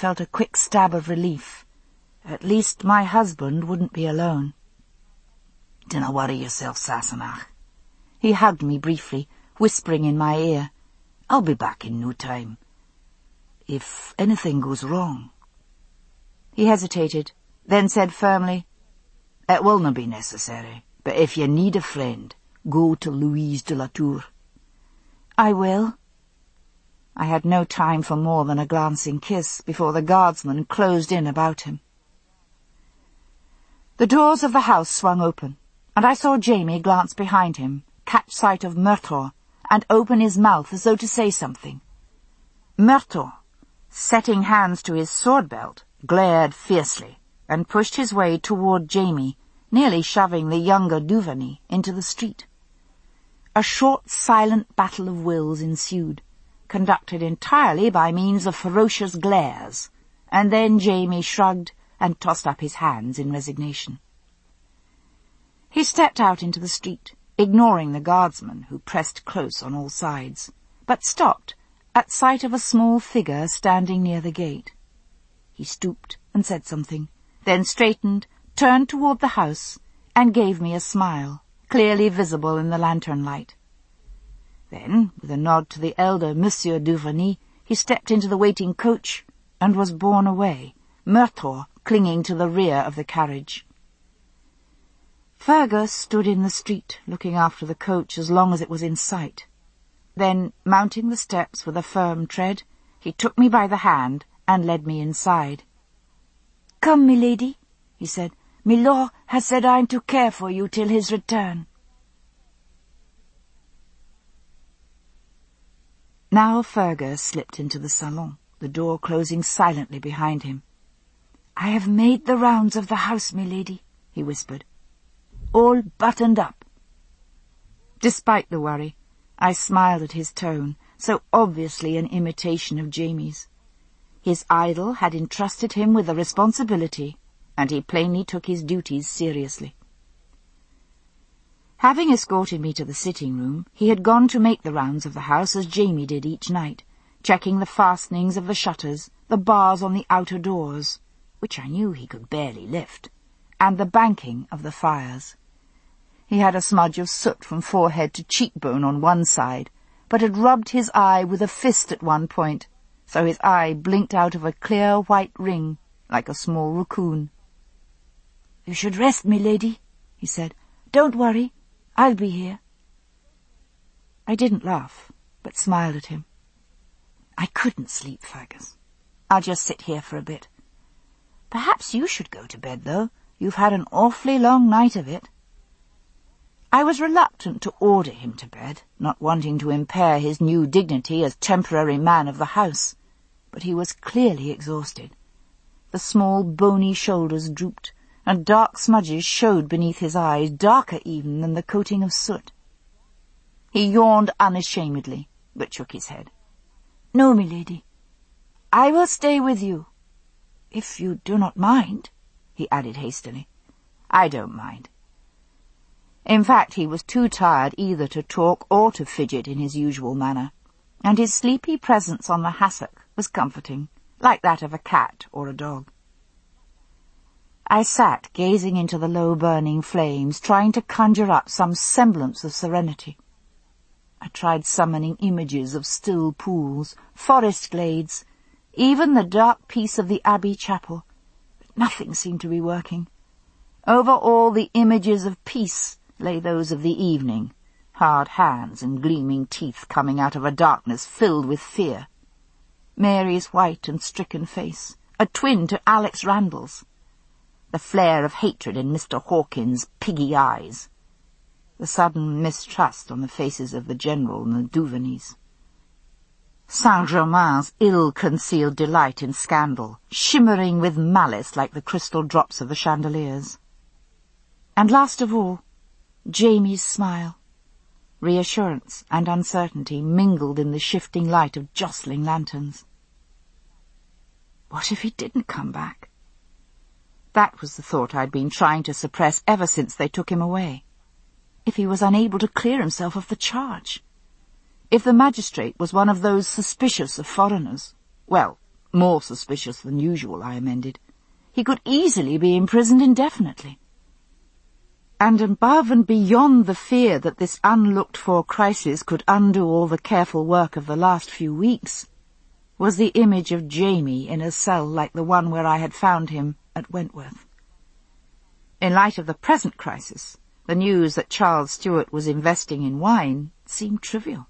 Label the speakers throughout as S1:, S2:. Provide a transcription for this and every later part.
S1: felt a quick stab of relief. At least my husband wouldn't be alone.
S2: "Dinna worry yourself, Sassenach."
S1: He hugged me briefly, whispering in my ear.
S2: "I'll be back in no time. If anything goes wrong—"
S1: He hesitated, then said firmly,
S2: "It will not be necessary, but if you need a friend, go to Louise de la Tour."
S1: "I will." I had no time for more than a glancing kiss before the guardsman closed in about him. The doors of the house swung open, and I saw Jamie glance behind him, catch sight of Murtor, and open his mouth as though to say something. Murtor, setting hands to his sword belt, glared fiercely and pushed his way toward Jamie, nearly shoving the younger Duvernay into the street. A short, silent battle of wills ensued, conducted entirely by means of ferocious glares, and then Jamie shrugged and tossed up his hands in resignation. He stepped out into the street, ignoring the guardsmen who pressed close on all sides, but stopped at sight of a small figure standing near the gate. He stooped and said something, then straightened, turned toward the house, and gave me a smile, clearly visible in the lantern light. Then, with a nod to the elder Monsieur Duvernay, he stepped into the waiting coach and was borne away, Murtor clinging to the rear of the carriage. Fergus stood in the street, looking after the coach as long as it was in sight. Then, mounting the steps with a firm tread, he took me by the hand and led me inside. "Come, milady," he said. "Milord has said I'm to care for you till his return." Now Fergus slipped into the salon, the door closing silently behind him. "I have made the rounds of the house, milady," he whispered. "All buttoned up." Despite the worry, I smiled at his tone, so obviously an imitation of Jamie's. His idol had entrusted him with a responsibility, and he plainly took his duties seriously. Having escorted me to the sitting-room, he had gone to make the rounds of the house as Jamie did each night, checking the fastenings of the shutters, the bars on the outer doors, which I knew he could barely lift, and the banking of the fires. He had a smudge of soot from forehead to cheekbone on one side, but had rubbed his eye with a fist at one point, so his eye blinked out of a clear white ring, like a small raccoon. "You should rest, milady," he said. "Don't worry. I'll be here." I didn't laugh, but smiled at him. "I couldn't sleep, Fergus. I'll just sit here for a bit. Perhaps you should go to bed, though. You've had an awfully long night of it." I was reluctant to order him to bed, not wanting to impair his new dignity as temporary man of the house, but he was clearly exhausted. The small, bony shoulders drooped, and dark smudges showed beneath his eyes, darker even than the coating of soot. He yawned unashamedly, but shook his head. "No, milady. I will stay with you. If you do not mind," he added hastily. "I don't mind." In fact, he was too tired either to talk or to fidget in his usual manner, and his sleepy presence on the hassock was comforting, like that of a cat or a dog. I sat gazing into the low burning flames, trying to conjure up some semblance of serenity. I tried summoning images of still pools, forest glades, even the dark peace of the Abbey chapel, but nothing seemed to be working. Over all the images of peace lay those of the evening, hard hands and gleaming teeth coming out of a darkness filled with fear. Mary's white and stricken face, a twin to Alex Randall's. The flare of hatred in Mr. Hawkins' piggy eyes. The sudden mistrust on the faces of the General and the Duverneys. Saint-Germain's ill-concealed delight in scandal, shimmering with malice like the crystal drops of the chandeliers. And last of all, Jamie's smile. Reassurance and uncertainty mingled in the shifting light of jostling lanterns. What if he didn't come back? That was the thought I'd been trying to suppress ever since they took him away. If he was unable to clear himself of the charge. If the magistrate was one of those suspicious of foreigners, well, More suspicious than usual, I amended. He could easily be imprisoned indefinitely. And above and beyond the fear that this unlooked-for crisis could undo all the careful work of the last few weeks, was the image of Jamie in a cell like the one where I had found him at Wentworth. In light of the present crisis, the news that Charles Stuart was investing in wine seemed trivial.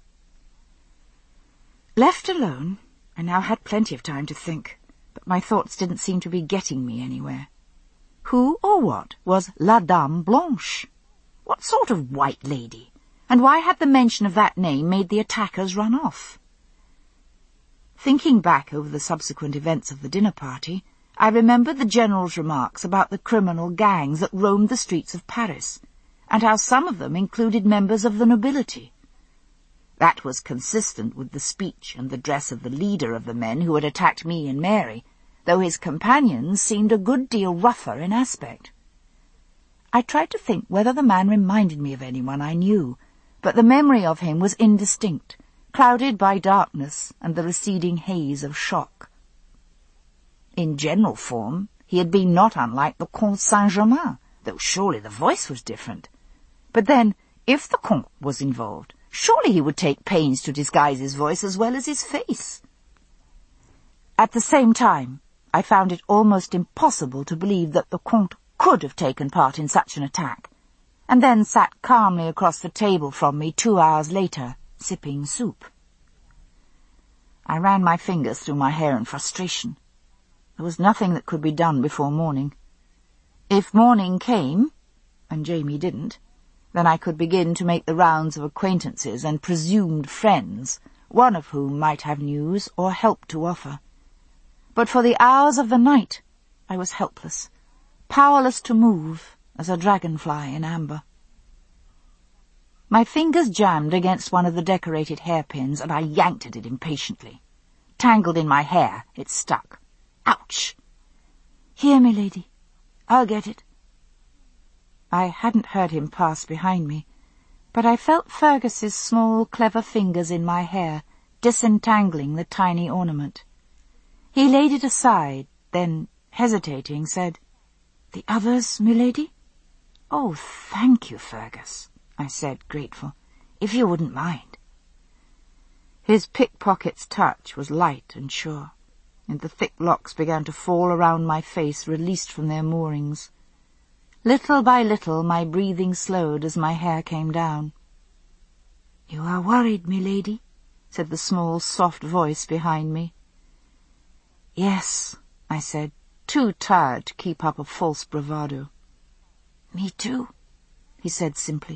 S1: Left alone, I now had plenty of time to think, but my thoughts didn't seem to be getting me anywhere. Who or what was La Dame Blanche? What sort of white lady? And why had the mention of that name made the attackers run off? Thinking back over the subsequent events of the dinner party, I remembered the General's remarks about the criminal gangs that roamed the streets of Paris, and how some of them included members of the nobility. That was consistent with the speech and the dress of the leader of the men who had attacked me and Mary, though his companions seemed a good deal rougher in aspect. I tried to think whether the man reminded me of anyone I knew, but the memory of him was indistinct, clouded by darkness and the receding haze of shock. In general form, he had been not unlike the Comte Saint-Germain, though surely the voice was different. But then, if the Comte was involved, surely he would take pains to disguise his voice as well as his face. At the same time, I found it almost impossible to believe that the Comte could have taken part in such an attack, and then sat calmly across the table from me 2 hours later, sipping soup. I ran my fingers through my hair in frustration. There was nothing that could be done before morning. If morning came, and Jamie didn't, then I could begin to make the rounds of acquaintances and presumed friends, one of whom might have news or help to offer. But for the hours of the night I was helpless, powerless to move as a dragonfly in amber. My fingers jammed against one of the decorated hairpins, and I yanked at it impatiently. Tangled in my hair, it stuck. Ouch! "Here, milady. I'll get it." I hadn't heard him pass behind me, but I felt Fergus's small, clever fingers in my hair, disentangling the tiny ornament. He laid it aside, then, hesitating, said, "The others, milady?" "Oh, thank you, Fergus," I said, grateful, "if you wouldn't mind." His pickpocket's touch was light and sure, and the thick locks began to fall around my face, released from their moorings. Little by little my breathing slowed as my hair came down. "You are worried, milady?" said the small, soft voice behind me. "Yes," I said, too tired to keep up a false bravado. "Me too," he said simply.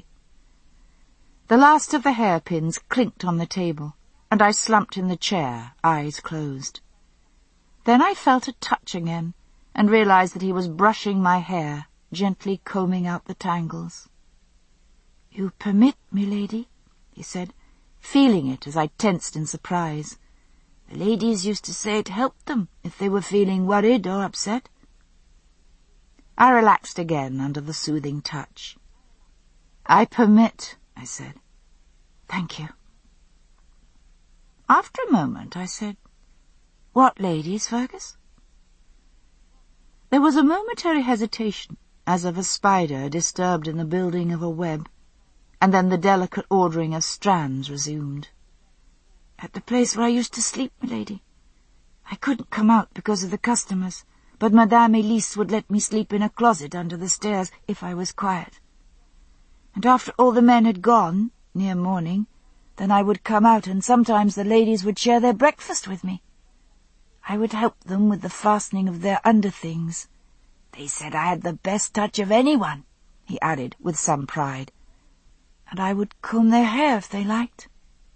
S1: The last of the hairpins clinked on the table, and I slumped in the chair, eyes closed. Then I felt a touch again, and realized that he was brushing my hair, gently combing out the tangles. "You permit, milady?" he said, feeling it as I tensed in surprise. "The ladies used to say it helped them if they were feeling worried or upset." I relaxed again under the soothing touch. "I permit," I said. "Thank you." After a moment I said, "What ladies, Fergus?" There was a momentary hesitation, as of a spider disturbed in the building of a web, and then the delicate ordering of strands resumed. "At the place where I used to sleep, milady. I couldn't come out because of the customers, but Madame Elise would let me sleep in a closet under the stairs if I was quiet. And after all the men had gone, near morning, then I would come out, and sometimes the ladies would share their breakfast with me. I would help them with the fastening of their underthings. They said I had the best touch of anyone," he added with some pride. "And I would comb their hair if they liked."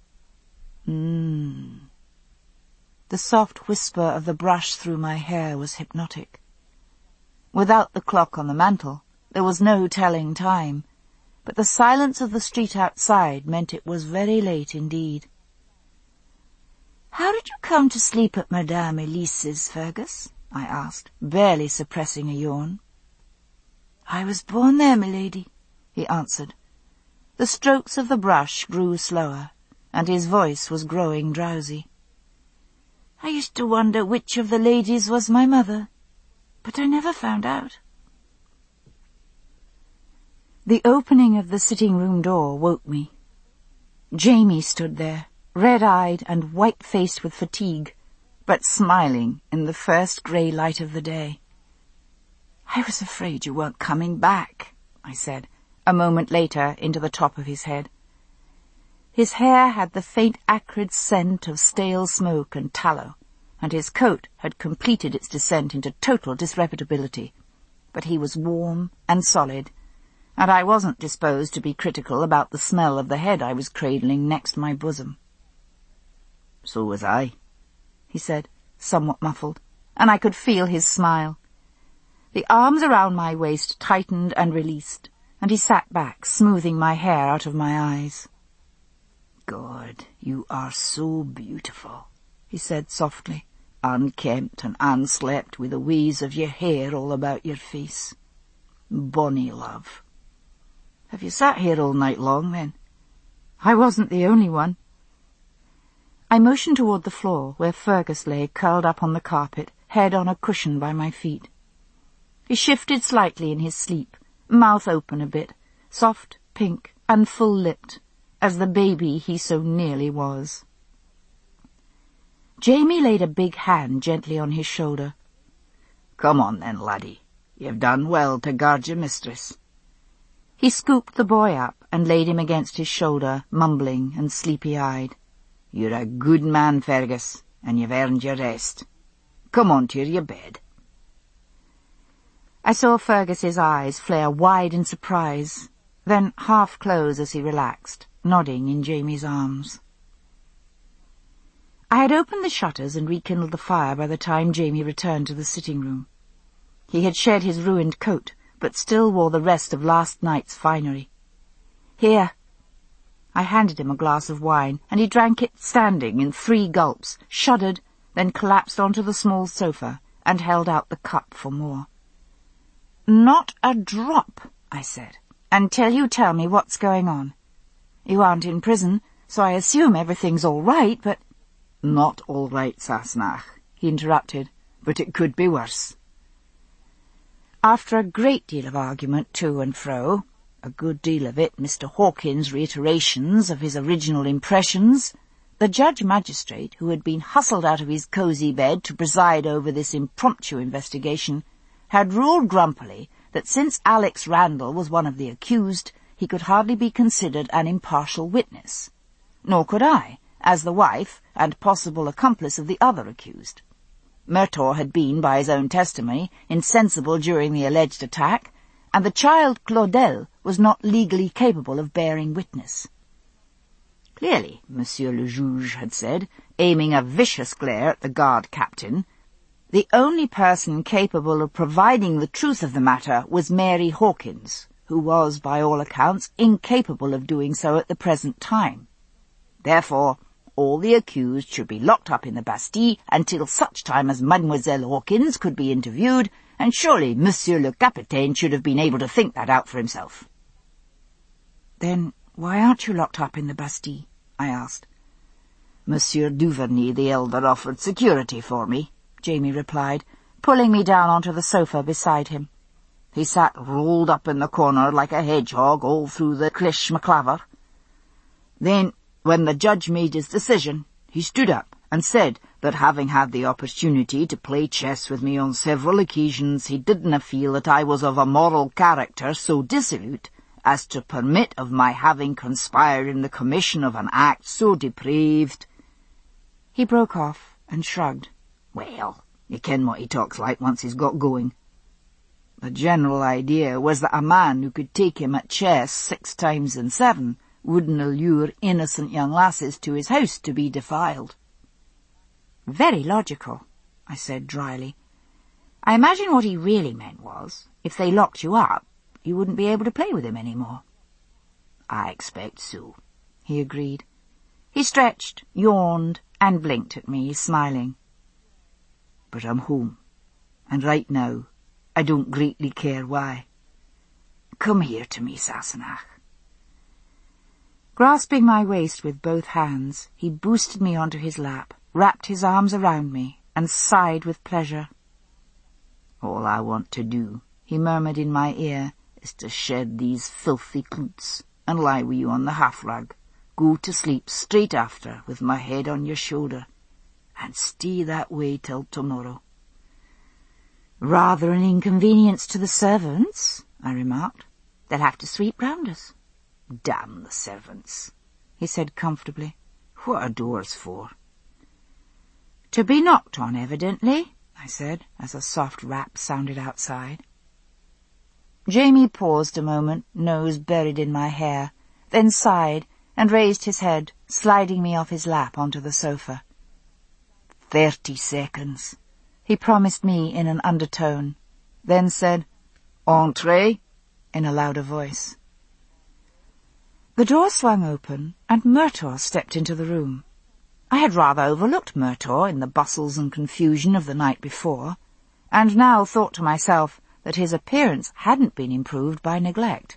S1: The soft whisper of the brush through my hair was hypnotic. Without the clock on the mantel, there was no telling time, but the silence of the street outside meant it was very late indeed. "How did you come to sleep at Madame Elise's, Fergus?" I asked, barely suppressing a yawn. "I was born there, milady," he answered. The strokes of the brush grew slower, and his voice was growing drowsy. I used to wonder which of the ladies was my mother, but I never found out. The opening of the sitting-room door woke me. Jamie stood there, red-eyed and white-faced with fatigue, but smiling in the first grey light of the day. "I was afraid you weren't coming back," I said, a moment later into the top of his head. His hair had the faint acrid scent of stale smoke and tallow, and his coat had completed its descent into total disreputability. But he was warm and solid, and I wasn't disposed to be critical about the smell of the head I was cradling next my bosom.
S2: "So was I,"
S1: he said, somewhat muffled, and I could feel his smile. The arms around my waist tightened and released, and he sat back, smoothing my hair out of my eyes.
S2: "God, you are so beautiful," he said softly, "unkempt and unslept, with the waves of your hair all about your face. Bonny love. Have you sat here all night long, then?"
S1: I wasn't the only one. I motioned toward the floor, where Fergus lay curled up on the carpet, head on a cushion by my feet. He shifted slightly in his sleep, mouth open a bit, soft, pink, and full-lipped, as the baby he so nearly was. Jamie laid a big hand gently on his shoulder.
S2: "Come on then, laddie. You've done well to guard your mistress."
S1: He scooped the boy up and laid him against his shoulder, mumbling and sleepy-eyed.
S2: "You're a good man, Fergus, and you've earned your rest. Come on to your bed."
S1: I saw Fergus's eyes flare wide in surprise, then half close as he relaxed, nodding in Jamie's arms. I had opened the shutters and rekindled the fire by the time Jamie returned to the sitting-room. He had shed his ruined coat, but still wore the rest of last night's finery. "Here." I handed him a glass of wine, and he drank it standing in 3 gulps, shuddered, then collapsed onto the small sofa and held out the cup for more. "Not a drop," I said, "until you tell me what's going on. You aren't in prison, so I assume everything's all right, but—"
S2: "Not all right, Sassenach," he interrupted, "but it could be worse."
S1: After a great deal of argument to and fro, a good deal of it Mr. Hawkins' reiterations of his original impressions, the judge-magistrate, who had been hustled out of his cosy bed to preside over this impromptu investigation, had ruled grumpily that since Alex Randall was one of the accused, he could hardly be considered an impartial witness. Nor could I, as the wife and possible accomplice of the other accused. Murtaugh had been, by his own testimony, insensible during the alleged attack, and the child Claudel was not legally capable of bearing witness. Clearly, Monsieur le Juge had said, aiming a vicious glare at the guard captain, the only person capable of providing the truth of the matter was Mary Hawkins, who was, by all accounts, incapable of doing so at the present time. Therefore, all the accused should be locked up in the Bastille until such time as Mademoiselle Hawkins could be interviewed, and surely Monsieur le Capitaine should have been able to think that out for himself. "Then why aren't you locked up in the Bastille?" I asked.
S2: "Monsieur Duvernay the elder offered security for me,"
S1: Jamie replied, pulling me down onto the sofa beside him.
S2: "He sat rolled up in the corner like a hedgehog all through the Clish Maclaver. Then, when the judge made his decision, he stood up and said that having had the opportunity to play chess with me on several occasions, he didn't feel that I was of a moral character so dissolute as to permit of my having conspired in the commission of an act so depraved."
S1: He broke off and shrugged.
S2: "Well, you ken what he talks like once he's got going. The general idea was that a man who could take him at chess 6 times in 7 wouldn't allure innocent young lasses to his house to be defiled."
S1: "Very logical," I said dryly. "I imagine what he really meant was, if they locked you up, you wouldn't be able to play with him any more."
S2: "I expect so,"
S1: he agreed. He stretched, yawned, and blinked at me, smiling.
S2: "But I'm home, and right now I don't greatly care why. Come here to me, Sassenach."
S1: Grasping my waist with both hands, he boosted me onto his lap, wrapped his arms around me and sighed with pleasure.
S2: "All I want to do," he murmured in my ear, "is to shed these filthy cloots and lie with you on the hearth-rug, go to sleep straight after with my head on your shoulder, and stay that way till tomorrow."
S1: "Rather an inconvenience to the servants," I remarked. "They'll have to sweep round us."
S2: "Damn the servants,"
S1: he said comfortably.
S2: "What are doors for?"
S1: "To be knocked on, evidently," I said, as a soft rap sounded outside. Jamie paused a moment, nose buried in my hair, then sighed and raised his head, sliding me off his lap onto the sofa.
S2: 30 seconds,
S1: he promised me in an undertone, then said,
S2: "Entree,"
S1: in a louder voice. The door swung open, and Murtaugh stepped into the room. I had rather overlooked Murtaugh in the bustles and confusion of the night before, and now thought to myself that his appearance hadn't been improved by neglect.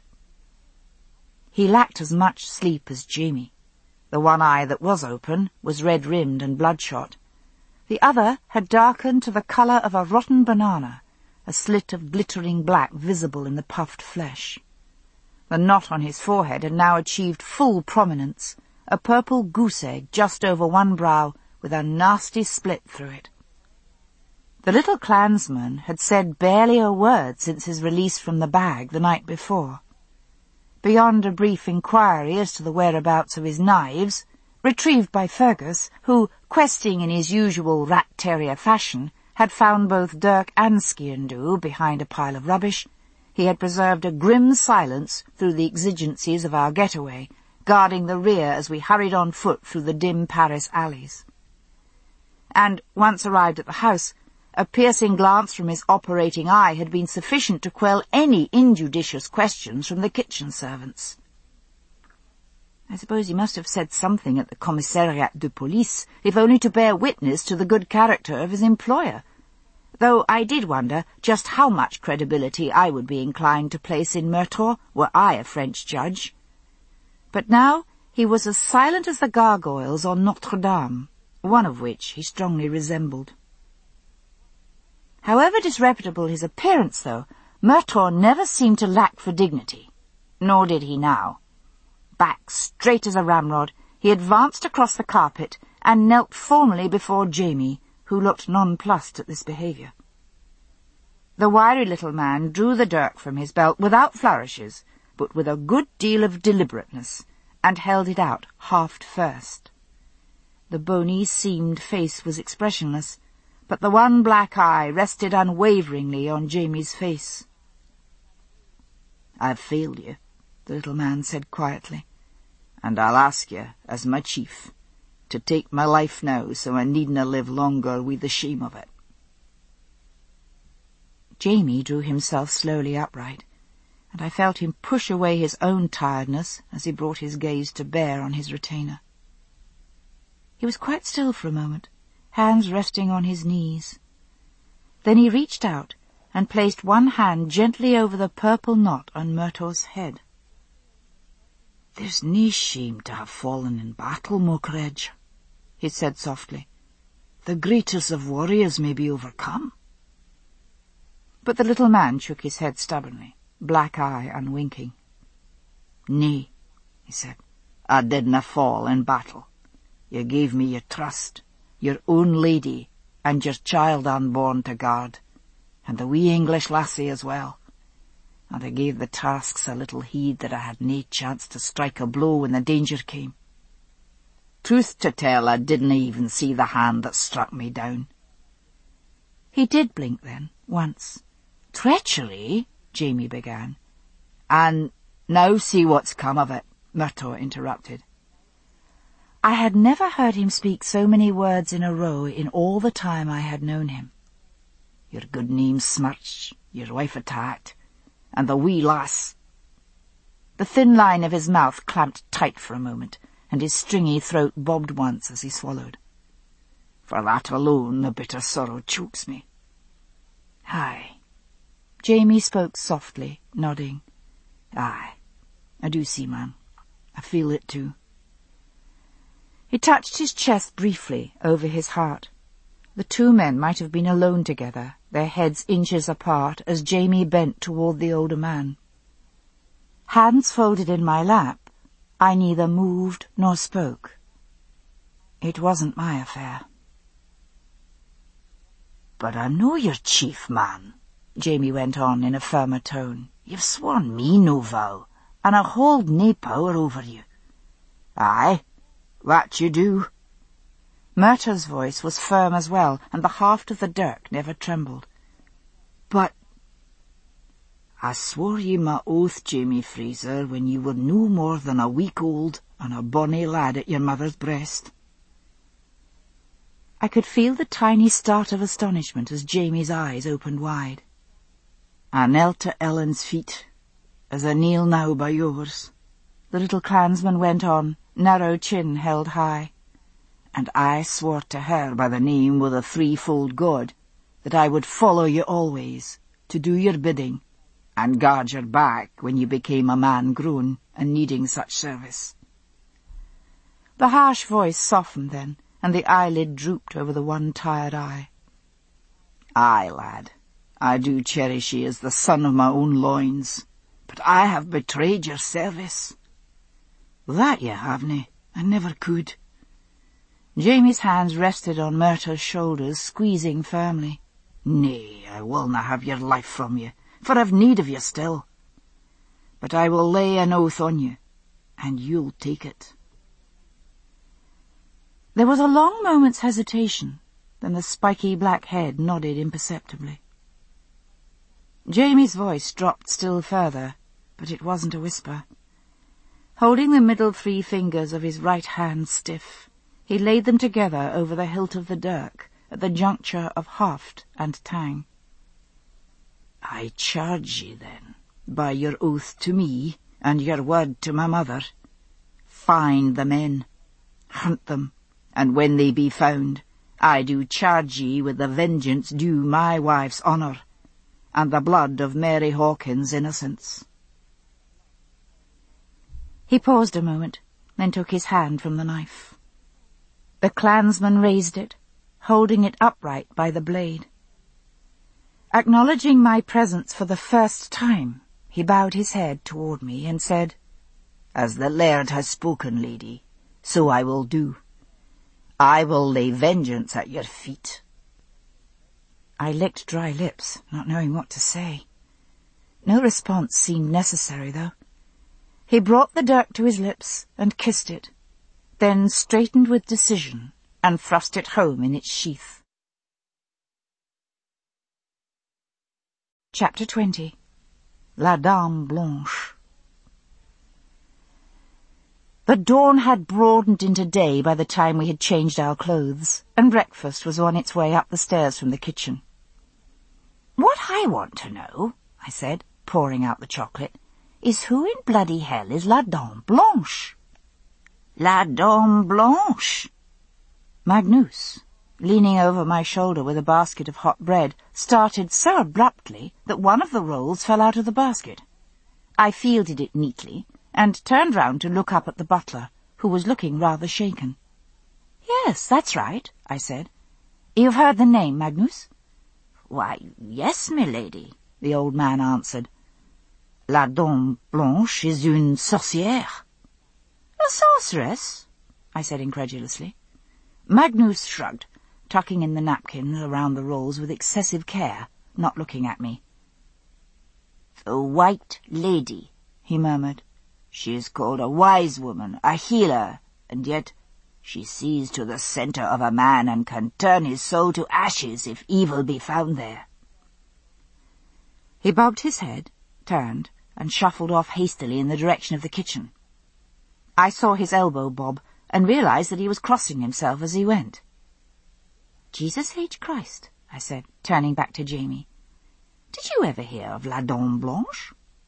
S1: He lacked as much sleep as Jamie. The one eye that was open was red-rimmed and bloodshot. The other had darkened to the colour of a rotten banana, a slit of glittering black visible in the puffed flesh. The knot on his forehead had now achieved full prominence, a purple goose-egg just over one brow with a nasty split through it. The little clansman had said barely a word since his release from the bag the night before. Beyond a brief inquiry as to the whereabouts of his knives, retrieved by Fergus, who, questing in his usual rat-terrier fashion, had found both Dirk and Skierndoo behind a pile of rubbish, he had preserved a grim silence through the exigencies of our getaway, guarding the rear as we hurried on foot through the dim Paris alleys. And, once arrived at the house, a piercing glance from his operating eye had been sufficient to quell any injudicious questions from the kitchen servants. I suppose he must have said something at the Commissariat de Police, if only to bear witness to the good character of his employer, though I did wonder just how much credibility I would be inclined to place in Murtaugh were I a French judge. But now he was as silent as the gargoyles on Notre Dame, one of which he strongly resembled. However disreputable his appearance, though, Murtaugh never seemed to lack for dignity, nor did he now. Back straight as a ramrod, he advanced across the carpet and knelt formally before Jamie, who looked nonplussed at this behaviour. The wiry little man drew the dirk from his belt without flourishes, but with a good deal of deliberateness, and held it out halved first. The bony, seamed face was expressionless, but the one black eye rested unwaveringly on Jamie's face.
S2: "I've failed you," the little man said quietly, "and I'll ask you, as my chief, to take my life now so I needna live longer with the shame of it."
S1: Jamie drew himself slowly upright, and I felt him push away his own tiredness as he brought his gaze to bear on his retainer. He was quite still for a moment, hands resting on his knees. Then he reached out and placed one hand gently over the purple knot on Murtaugh's head.
S2: "There's nae shame to have fallen in battle, Mokredge," he said softly. "The greatest of warriors may be overcome."
S1: But the little man shook his head stubbornly, black eye unwinking.
S2: "Nay," he said, "I didna fall in battle. You gave me your trust, your own lady, and your child unborn to guard, and the wee English lassie as well. And I gave the tasks a little heed that I had nae chance to strike a blow when the danger came. Truth to tell, I didna even see the hand that struck me down."
S1: He did blink then, once.
S2: "Treachery?" Jamie began. "And now see what's come of it," Murtaugh interrupted.
S1: I had never heard him speak so many words in a row in all the time I had known him.
S2: "Your good name smirched, your wife attacked, and the wee lass—"
S1: The thin line of his mouth clamped tight for a moment, and his stringy throat bobbed once as he swallowed.
S2: "For that alone the bitter sorrow chokes me."
S1: "Aye." Jamie spoke softly, nodding.
S2: "Aye, I do see, man. I feel it too."
S1: He touched his chest briefly over his heart. The two men might have been alone together, their heads inches apart, as Jamie bent toward the older man. Hands folded in my lap, I neither moved nor spoke. It wasn't my affair.
S2: "But I know you're chief man," Jamie went on in a firmer tone. "You've sworn me no vow, and I hold nae power over you." "Aye, that you do."
S1: Murtagh's voice was firm as well, and the haft of the dirk never trembled.
S2: "But I swore ye my oath, Jamie Fraser, when you were no more than a week old and a bonny lad at your mother's breast."
S1: I could feel the tiny start of astonishment as Jamie's eyes opened wide.
S2: "I knelt at Ellen's feet, as I kneel now by yours,"
S1: the little clansman went on, narrow chin held high.
S2: "And I swore to her by the name of the threefold God that I would follow you always, to do your bidding, and guard your back when you became a man grown and needing such service."
S1: The harsh voice softened then, and the eyelid drooped over the one tired eye.
S2: "Aye, lad, I do cherish ye as the son of my own loins, but I have betrayed your service." "That ye havena, I never could."
S1: Jamie's hands rested on Murtagh's shoulders, squeezing firmly.
S2: "Nay, I will not have your life from you, for I've need of you still. But I will lay an oath on you, and you'll take it."
S1: There was a long moment's hesitation, then the spiky black head nodded imperceptibly. Jamie's voice dropped still further, but it wasn't a whisper. Holding the middle 3 fingers of his right hand stiff, he laid them together over the hilt of the dirk at the juncture of haft and tang.
S2: "I charge ye, then, by your oath to me and your word to my mother, find the men, hunt them, and when they be found, I do charge ye with the vengeance due my wife's honour, and the blood of Mary Hawkins' innocence."
S1: He paused a moment, then took his hand from the knife. The clansman raised it, holding it upright by the blade. Acknowledging my presence for the first time, he bowed his head toward me and said,
S2: "As the laird has spoken, lady, so I will do. I will lay vengeance at your feet."
S1: I licked dry lips, not knowing what to say. No response seemed necessary, though. He brought the dirk to his lips and kissed it, then straightened with decision and thrust it home in its sheath. Chapter 20. La Dame Blanche. The dawn had broadened into day by the time we had changed our clothes, and breakfast was on its way up the stairs from the kitchen.
S2: "What I want to know," I said, pouring out the chocolate, "is who in bloody hell is La Dame Blanche?" "La Dame Blanche?"
S1: Magnus, leaning over my shoulder with a basket of hot bread, started so abruptly that one of the rolls fell out of the basket. I fielded it neatly, and turned round to look up at the butler, who was looking rather shaken. "Yes, that's right," I said. "You've heard the name, Magnus?"
S2: "Why, yes, milady," the old man answered. "La Dame Blanche is une sorcière."
S1: "A sorceress?" I said incredulously. Magnus shrugged, tucking in the napkin around the rolls with excessive care, not looking at me.
S2: "The White Lady," he murmured. "She is called a wise woman, a healer, and yet she sees to the centre of a man and can turn his soul to ashes if evil be found there."
S1: He bobbed his head, turned, and shuffled off hastily in the direction of the kitchen. I saw his elbow bob, and realized that he was crossing himself as he went. "Jesus H. Christ," I said, turning back to Jamie. "Did you ever hear of La Dame Blanche?"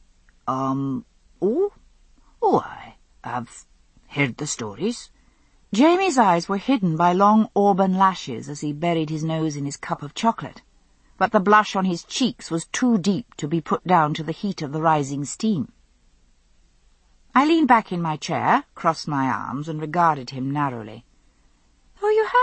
S2: I've heard the stories."
S1: Jamie's eyes were hidden by long auburn lashes as he buried his nose in his cup of chocolate, but the blush on his cheeks was too deep to be put down to the heat of the rising steam. I leaned back in my chair, crossed my arms, and regarded him narrowly,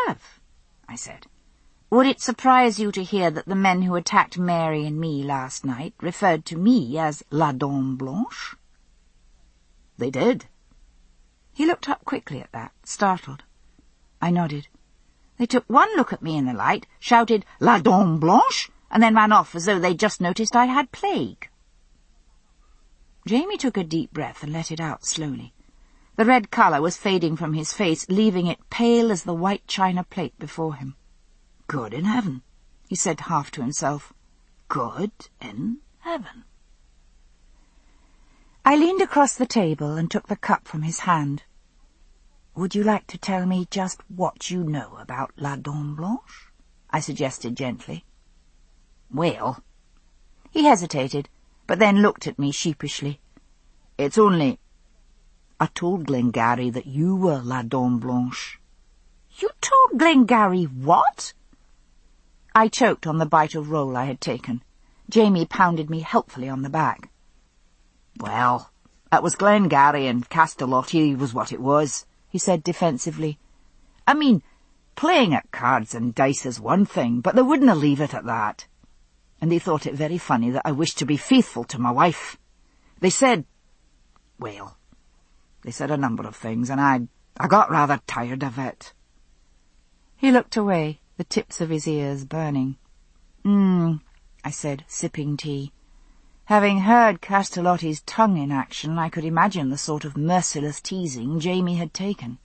S1: have, I said. Would it surprise you to hear that the men who attacked Mary and me last night referred to me as La Dame Blanche?
S2: They did.
S1: He looked up quickly at that, startled. I nodded. They took one look at me in the light, shouted La Dame Blanche, and then ran off as though they'd just noticed I had plague. Jamie took a deep breath and let it out slowly. The red colour was fading from his face, leaving it pale as the white china plate before him. "Good in heaven," he said half to himself. "Good in heaven." I leaned across the table and took the cup from his hand. "Would you like to tell me just what you know about La Dame Blanche?" I suggested gently. "Well—" He hesitated, but then looked at me sheepishly. "It's only... I told Glengarry that you were La Dame Blanche." "You told Glengarry what?" I choked on the bite of roll I had taken. Jamie pounded me helpfully on the back. "Well, it was Glengarry and Castellotti was what it was," he said defensively. "I mean, playing at cards and dice is one thing, but they wouldn't leave it at that. And they thought it very funny that I wished to be faithful to my wife. They said... well, they said a number of things, and I got rather tired of it." He looked away, the tips of his ears burning. I said, sipping tea. Having heard Castellotti's tongue in action, I could imagine the sort of merciless teasing Jamie had taken.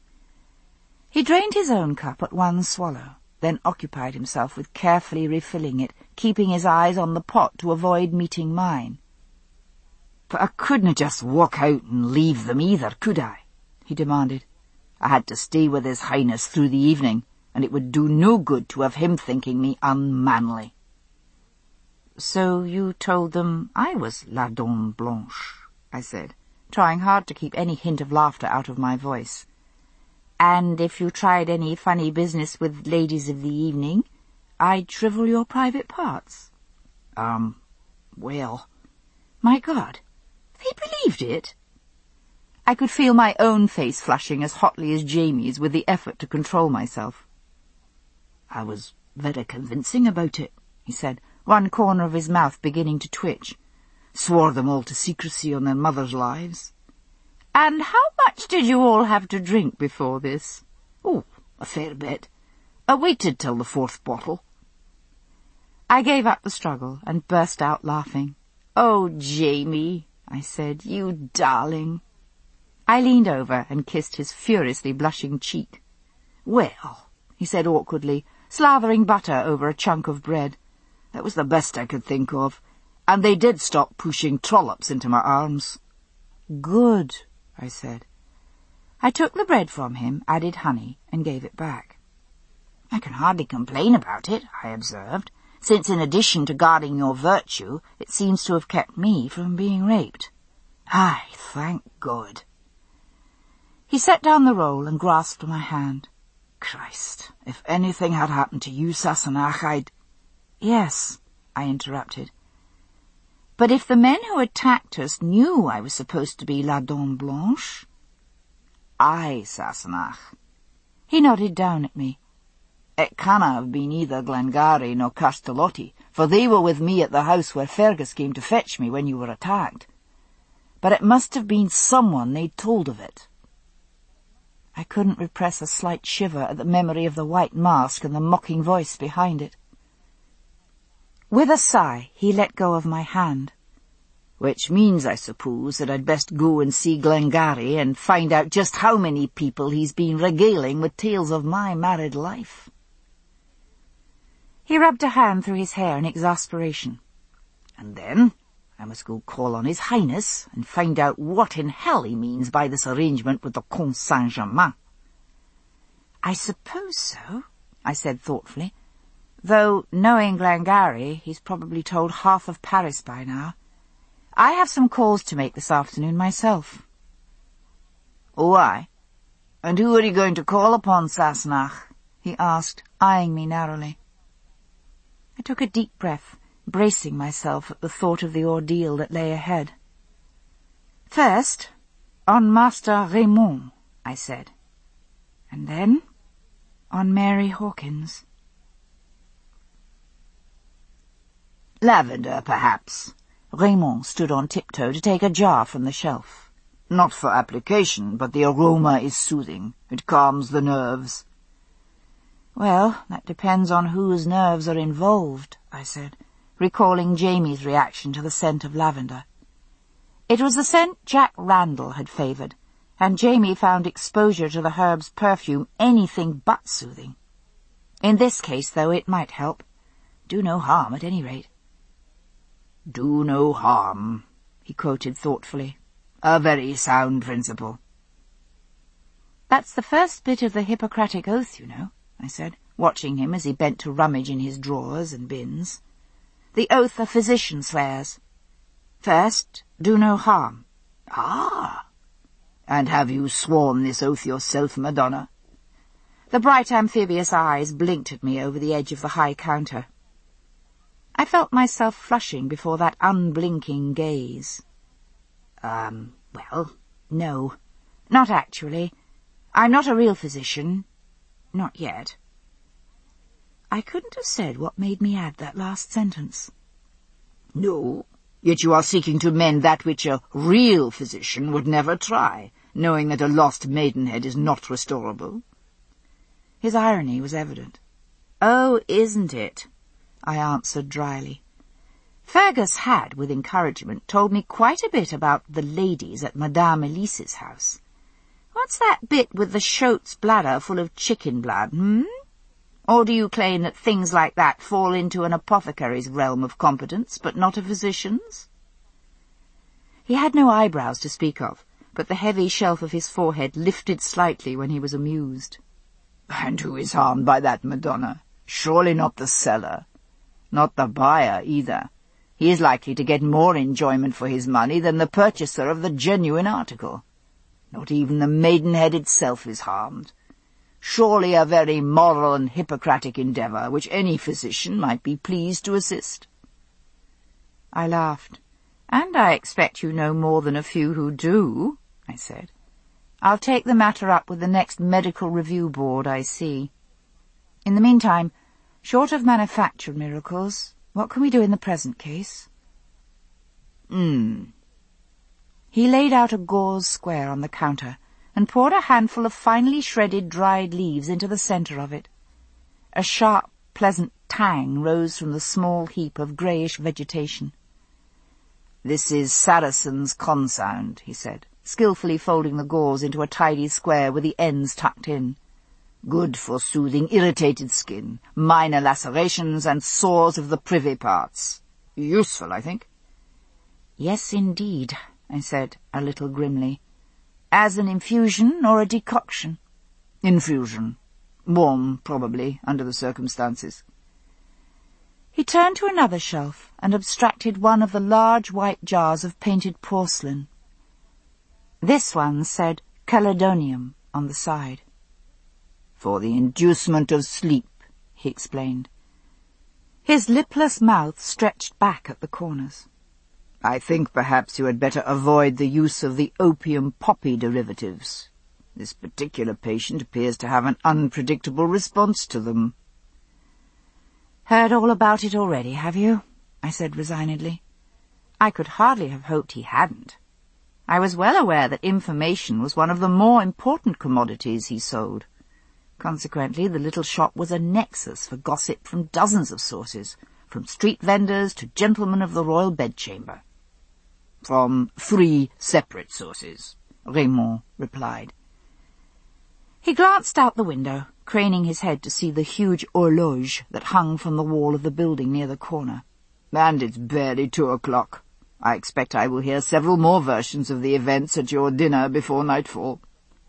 S1: He drained his own cup at one swallow, then occupied himself with carefully refilling it, keeping his eyes on the pot to avoid meeting mine. "But I couldn't just walk out and leave them either, could I?" he demanded. "I had to stay with His Highness through the evening, and it would do no good to have him thinking me unmanly." "So you told them I was La Dame Blanche," I said, trying hard to keep any hint of laughter out of my voice. "And if you tried any funny business with ladies of the evening, I'd shrivel your private parts?"
S2: Well..."
S1: My God, they believed it? I could feel my own face flushing as hotly as Jamie's with the effort to control myself.
S2: "I was very convincing about it,"
S1: he said, one corner of his mouth beginning to twitch.
S2: "Swore them all to secrecy on their mothers' lives."
S1: "And how much did you all have to drink before this?"
S2: "Oh, a fair bit. I waited till the 4th bottle."
S1: I gave up the struggle and burst out laughing. "Oh, Jamie," I said, "you darling." I leaned over and kissed his furiously blushing cheek.
S2: "Well," he said awkwardly, slathering butter over a chunk of bread, "that was the best I could think of, and they did stop pushing trollops into my arms."
S1: "Good," I said. I took the bread from him, added honey, and gave it back. "I can hardly complain about it," I observed, "since in addition to guarding your virtue, it seems to have kept me from being raped."
S2: "Aye, thank God."
S1: He set down the roll and grasped my hand.
S2: "Christ, if anything had happened to you, Sassenach, I'd—"
S1: "Yes," I interrupted. "But if the men who attacked us knew I was supposed to be La Dame Blanche—"
S2: "Aye, Sassenach."
S1: He nodded down at me.
S2: "It canna have been either Glengarry nor Castellotti, for they were with me at the house where Fergus came to fetch me when you were attacked. But it must have been someone they'd told of it."
S1: I couldn't repress a slight shiver at the memory of the white mask and the mocking voice behind it. With a sigh, he let go of my hand.
S2: "Which means, I suppose, that I'd best go and see Glengarry and find out just how many people he's been regaling with tales of my married life."
S1: He rubbed a hand through his hair in exasperation.
S2: "And then I must go call on His Highness and find out what in hell he means by this arrangement with the Comte Saint-Germain."
S1: "I suppose so," I said thoughtfully, "though, knowing Glengarry, he's probably told half of Paris by now. I have some calls to make this afternoon myself."
S2: "Oh, aye? And who are you going to call upon, Sassenach?"
S1: he asked, eyeing me narrowly. I took a deep breath, bracing myself at the thought of the ordeal that lay ahead. "First, on Master Raymond," I said. "And then on Mary Hawkins.
S2: Lavender, perhaps. Raymond stood on tiptoe to take a jar from the shelf. Not for application, but the aroma is soothing. It calms the nerves.
S1: Well, that depends on whose nerves are involved, I said, recalling Jamie's reaction to the scent of lavender. It was the scent Jack Randall had favoured, and Jamie found exposure to the herb's perfume anything but soothing. In this case, though, it might help. Do no harm, at any rate.
S2: Do no harm, he quoted thoughtfully. A very sound principle.
S1: That's the first bit of the Hippocratic Oath, you know, I said, watching him as he bent to rummage in his drawers and bins. The oath a physician swears. First, do no harm.
S2: Ah! And have you sworn this oath yourself, Madonna?
S1: The bright amphibious eyes blinked at me over the edge of the high counter. I felt myself flushing before that unblinking gaze. Well, no. Not actually. I'm not a real physician. Not yet. I couldn't have said what made me add that last sentence.
S2: No, yet you are seeking to mend that which a real physician would never try, knowing that a lost maidenhead is not restorable.
S1: His irony was evident. Oh, isn't it? I answered dryly. Fergus had, with encouragement, told me quite a bit about the ladies at Madame Elise's house. What's that bit with the Schot's bladder full of chicken blood, Or do you claim that things like that fall into an apothecary's realm of competence, but not a physician's? He had no eyebrows to speak of, but the heavy shelf of his forehead lifted slightly when he was amused.
S2: And who is harmed by that, Madonna? Surely not the seller. Not the buyer, either. He is likely to get more enjoyment for his money than the purchaser of the genuine article. Not even the maidenhead itself is harmed. Surely a very moral and Hippocratic endeavour, which any physician might be pleased to assist.
S1: I laughed. And I expect you know more than a few who do, I said. I'll take the matter up with the next medical review board I see. In the meantime, short of manufactured miracles, what can we do in the present case? He laid out a gauze square on the counter and poured a handful of finely shredded dried leaves into the centre of it. A sharp, pleasant tang rose from the small heap of greyish vegetation.
S2: This is Saracen's consound, he said, skilfully folding the gauze into a tidy square with the ends tucked in. Good for soothing irritated skin, minor lacerations and sores of the privy parts. Useful, I think.
S1: Yes, indeed, I said, a little grimly. As an infusion or a decoction?
S2: Infusion. Warm, probably, under the circumstances.
S1: He turned to another shelf and abstracted one of the large white jars of painted porcelain. This one said Caledonium on the side.
S2: For the inducement of sleep, he explained.
S1: His lipless mouth stretched back at the corners.
S2: I think perhaps you had better avoid the use of the opium poppy derivatives. This particular patient appears to have an unpredictable response to them.
S1: Heard all about it already, have you? I said resignedly. I could hardly have hoped he hadn't. I was well aware that information was one of the more important commodities he sold. Consequently, the little shop was a nexus for gossip from dozens of sources, from street vendors to gentlemen of the royal bedchamber.
S2: From 3 separate sources, Raymond replied.
S1: He glanced out the window, craning his head to see the huge horloge that hung from the wall of the building near the corner.
S2: And it's barely 2 o'clock. I expect I will hear several more versions of the events at your dinner before nightfall.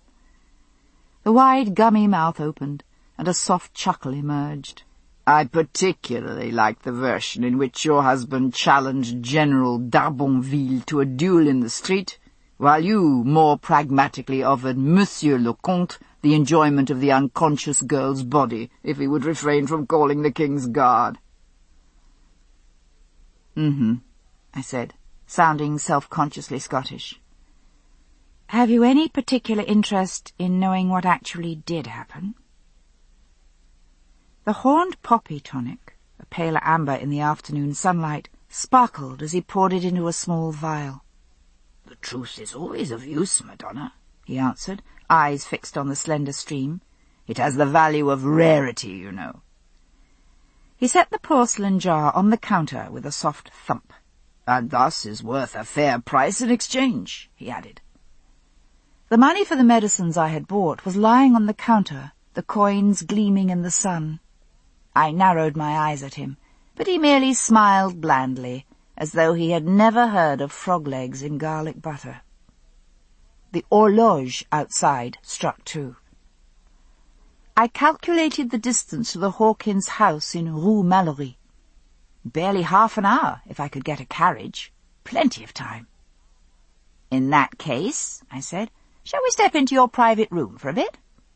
S1: The wide, gummy mouth opened, and a soft chuckle emerged.
S2: I particularly like the version in which your husband challenged General d'Arbonville to a duel in the street, while you more pragmatically offered Monsieur le Comte the enjoyment of the unconscious girl's body, if he would refrain from calling the King's Guard.
S1: I said, sounding self-consciously Scottish. Have you any particular interest in knowing what actually did happen? The horned poppy tonic, a paler amber in the afternoon sunlight, sparkled as he poured it into a small vial.
S2: "The truth is always of use, Madonna,"
S1: he answered, eyes fixed on the slender stream.
S2: "It has the value of rarity, you know."
S1: He set the porcelain jar on the counter with a soft thump.
S2: "And thus is worth a fair price in exchange," he added.
S1: The money for the medicines I had bought was lying on the counter, the coins gleaming in the sun. I narrowed my eyes at him, but he merely smiled blandly, as though he had never heard of frog legs in garlic butter. The horloge outside struck 2. I calculated the distance to the Hawkins house in Rue Mallory. Barely half an hour, if I could get a carriage. Plenty of time. "In that case," I said, "shall we step into your private room for a bit?"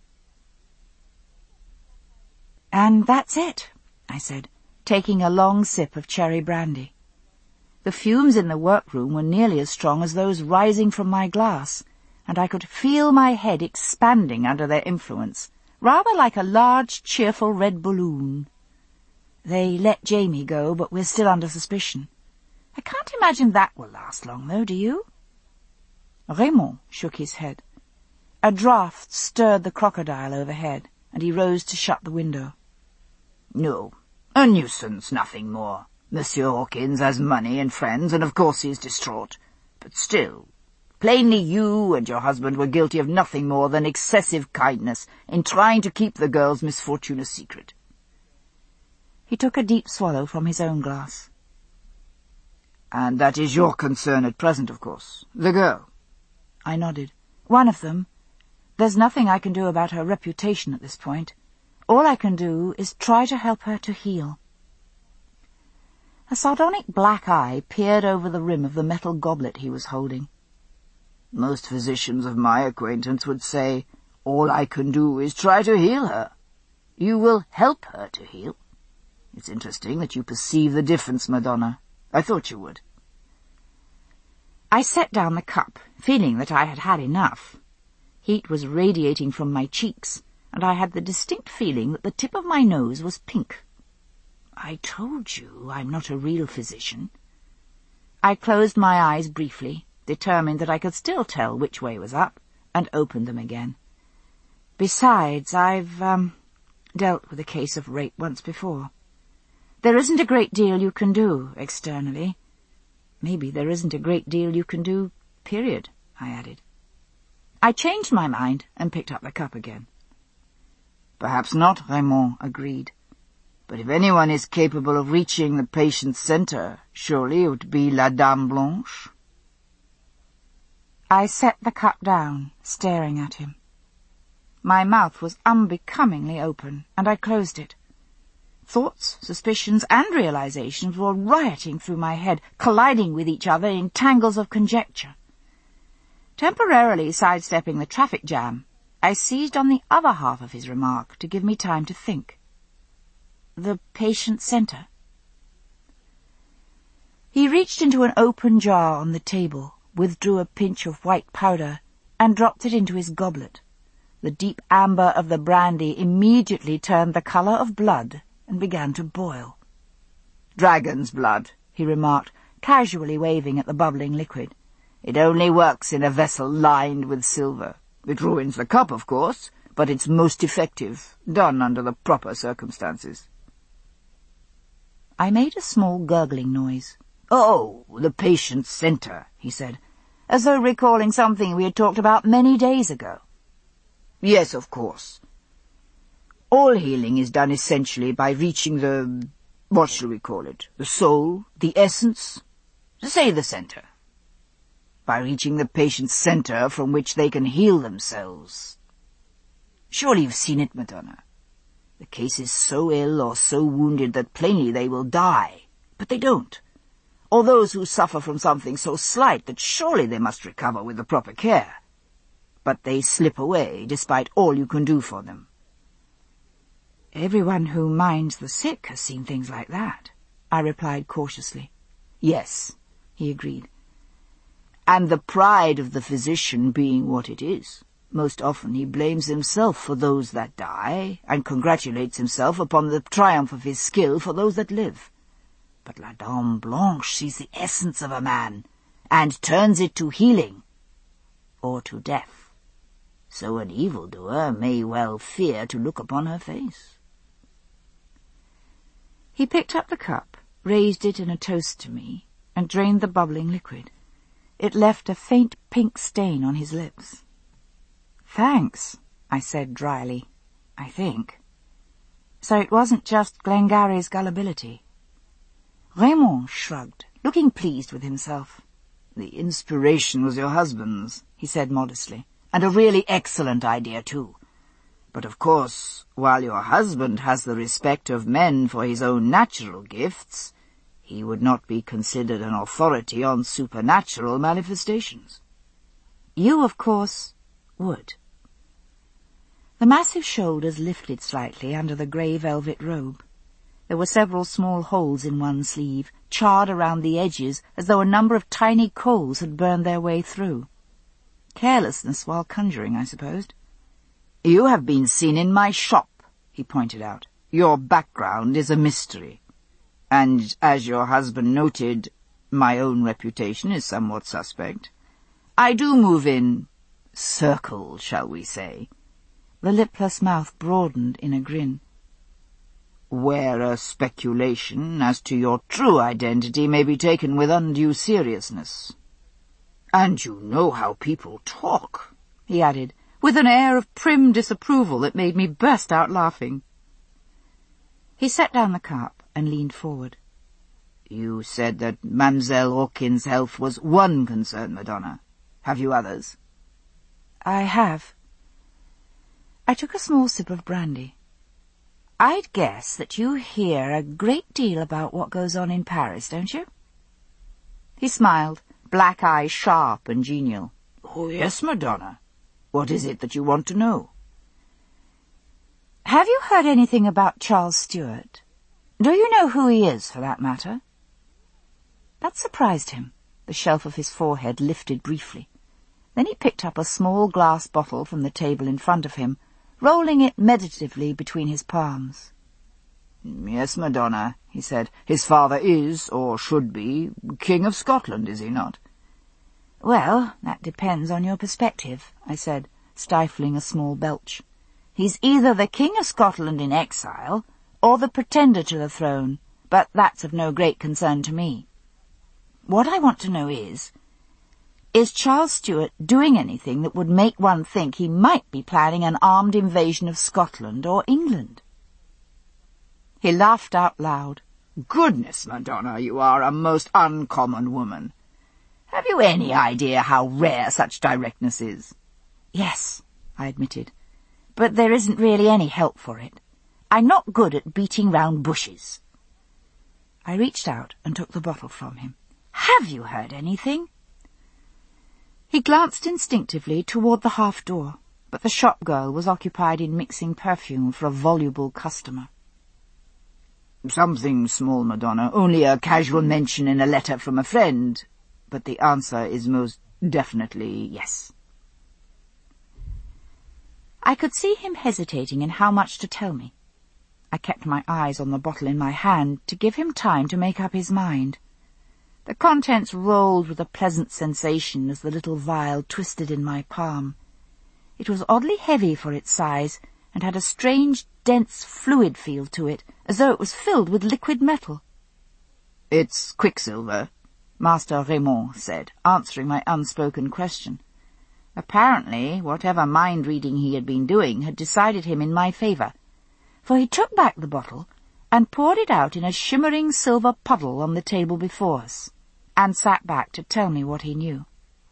S1: "And that's it," I said, taking a long sip of cherry brandy. The fumes in the workroom were nearly as strong as those rising from my glass, and I could feel my head expanding under their influence, rather like a large, cheerful red balloon. They let Jamie go, but we're still under suspicion. I can't imagine that will last long, though, do you? Raymond shook his head. A draught stirred the crocodile overhead, and he rose to shut the window.
S2: "No, a nuisance, nothing more. Monsieur Hawkins has money and friends, and of course he is distraught. But still, plainly you and your husband were guilty of nothing more than excessive kindness in trying to keep the girl's misfortune a secret."
S1: He took a deep swallow from his own glass.
S2: "And that is your concern at present, of course, the girl?"
S1: I nodded. "One of them. There's nothing I can do about her reputation at this point. All I can do is try to help her to heal." A sardonic black eye peered over the rim of the metal goblet he was holding.
S2: "Most physicians of my acquaintance would say, all I can do is try to heal her. You will help her to heal. It's interesting that you perceive the difference, Madonna. I thought you would."
S1: I set down the cup, feeling that I had had enough. Heat was radiating from my cheeks, and I had the distinct feeling that the tip of my nose was pink. "I told you I'm not a real physician." I closed my eyes briefly, determined that I could still tell which way was up, and opened them again. Besides, I've dealt with a case of rape once before. There isn't a great deal you can do externally. Maybe there isn't a great deal you can do, period, I added. I changed my mind and picked up the cup again.
S2: "Perhaps not," Raymond agreed. "But if anyone is capable of reaching the patient's centre, surely it would be La Dame Blanche."
S1: I set the cup down, staring at him. My mouth was unbecomingly open, and I closed it. Thoughts, suspicions, and realizations were rioting through my head, colliding with each other in tangles of conjecture. Temporarily sidestepping the traffic jam, I seized on the other half of his remark to give me time to think. The patient centre. He reached into an open jar on the table, withdrew a pinch of white powder, and dropped it into his goblet. The deep amber of the brandy immediately turned the colour of blood and began to boil.
S2: "Dragon's blood," he remarked, casually waving at the bubbling liquid. "It only works in a vessel lined with silver. It ruins the cup, of course, but it's most effective, done under the proper circumstances."
S1: I made a small gurgling noise.
S2: "Oh, the patient's centre," he said,
S1: as though recalling something we had talked about many days ago.
S2: "Yes, of course. All healing is done essentially by reaching the... what shall we call it? The soul? The essence? Say the centre. By reaching the patient's centre from which they can heal themselves. Surely you've seen it, Madonna. The case is so ill or so wounded that plainly they will die, but they don't. Or those who suffer from something so slight that surely they must recover with the proper care. But they slip away despite all you can do for them.
S1: Everyone who minds the sick has seen things like that, I replied cautiously.
S2: Yes, he agreed. And the pride of the physician being what it is, Most often he blames himself for those that die, and congratulates himself upon the triumph of his skill for those that live. But La Dame Blanche sees the essence of a man, and turns it to healing, or to death. So an evildoer may well fear to look upon her face.
S1: He picked up the cup, raised it in a toast to me, and drained the bubbling liquid. It left a faint pink stain on his lips. "Thanks," I said dryly. "I think." So it wasn't just Glengarry's gullibility. Raymond shrugged, looking pleased with himself.
S2: "The inspiration was your husband's," he said modestly, "and a really excellent idea, too. But of course, while your husband has the respect of men for his own natural gifts, he would not be considered an authority on supernatural manifestations."
S1: "You, of course, would." The massive shoulders lifted slightly under the grey velvet robe. There were several small holes in one sleeve, charred around the edges as though a number of tiny coals had burned their way through. Carelessness while conjuring, I supposed.
S2: "You have been seen in my shop," he pointed out. "Your background is a mystery. And, as your husband noted, my own reputation is somewhat suspect. I do move in circles, shall we say."
S1: The lipless mouth broadened in a grin.
S2: "Where a speculation as to your true identity may be taken with undue seriousness. And you know how people talk," he added, with an air of prim disapproval that made me burst out laughing.
S1: He set down the cup and leaned forward.
S2: "You said that Mademoiselle Hawkins's health was one concern, Madonna. Have you others?"
S1: "I have." I took a small sip of brandy. "I'd guess that you hear a great deal about what goes on in Paris, don't you?" He smiled, black eyes sharp and genial.
S2: "Oh, yes, Madonna. What is it that you want to know?"
S1: "Have you heard anything about Charles Stuart? Do you know who he is, for that matter?" That surprised him. The shelf of his forehead lifted briefly. Then he picked up a small glass bottle from the table in front of him, rolling it meditatively between his palms.
S2: "Yes, Madonna," he said. "His father is, or should be, King of Scotland, is he not?"
S1: "Well, that depends on your perspective," I said, stifling a small belch. "He's either the King of Scotland in exile, or the pretender to the throne, but that's of no great concern to me. What I want to know is Charles Stuart doing anything that would make one think he might be planning an armed invasion of Scotland or England?" He laughed out loud.
S2: "Goodness, Madonna, you are a most uncommon woman. Have you any idea how rare such directness is?"
S1: "Yes," I admitted, "but there isn't really any help for it. I'm not good at beating round bushes." I reached out and took the bottle from him. "Have you heard anything?" He glanced instinctively toward the half-door, but the shop-girl was occupied in mixing perfume for a voluble customer.
S2: "Something small, Madonna, only a casual mention in a letter from a friend, but the answer is most definitely yes."
S1: I could see him hesitating in how much to tell me. I kept my eyes on the bottle in my hand to give him time to make up his mind. The contents rolled with a pleasant sensation as the little vial twisted in my palm. It was oddly heavy for its size, and had a strange, dense fluid feel to it, as though it was filled with liquid metal.
S2: "It's quicksilver," Master Raymond said, answering my unspoken question. Apparently, whatever mind-reading he had been doing had decided him in my favour, for he took back the bottle and poured it out in a shimmering silver puddle on the table before us, and sat back to tell me what he knew.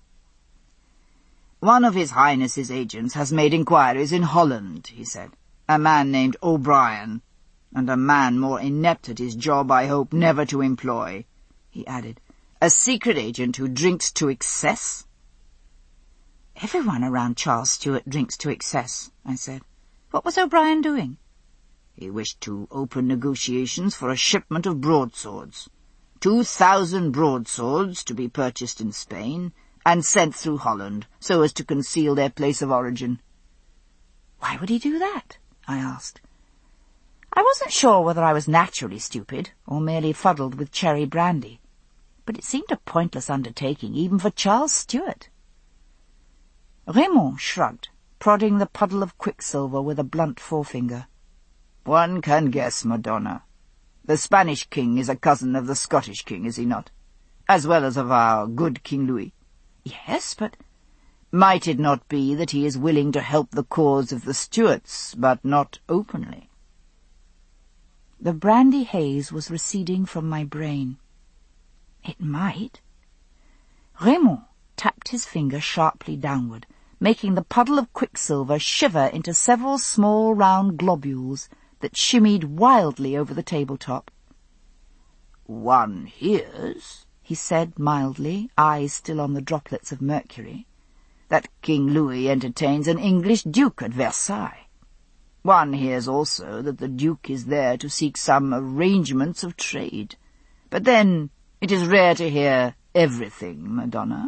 S2: "One of His Highness's agents has made inquiries in Holland," he said. "A man named O'Brien, and a man more inept at his job I hope never to employ," he added. "A secret agent who drinks to excess?"
S1: "Everyone around Charles Stuart drinks to excess," I said. "What was O'Brien doing?"
S2: "He wished to open negotiations for a shipment of broadswords. 2,000 broadswords to be purchased in Spain, and sent through Holland, so as to conceal their place of origin."
S1: "Why would he do that?" I asked. I wasn't sure whether I was naturally stupid or merely fuddled with cherry brandy, but it seemed a pointless undertaking even for Charles Stuart. Raymond shrugged, prodding the puddle of quicksilver with a blunt forefinger.
S2: "One can guess, Madonna. The Spanish king is a cousin of the Scottish king, is he not? As well as of our good King Louis."
S1: "Yes, but—"
S2: "Might it not be that he is willing to help the cause of the Stuarts, but not openly?"
S1: The brandy haze was receding from my brain. It might. Raymond tapped his finger sharply downward, making the puddle of quicksilver shiver into several small round globules that shimmied wildly over the tabletop.
S2: "One hears," he said mildly, eyes still on the droplets of mercury, "that King Louis entertains an English duke at Versailles. One hears also that the duke is there to seek some arrangements of trade. But then it is rare to hear everything, Madonna."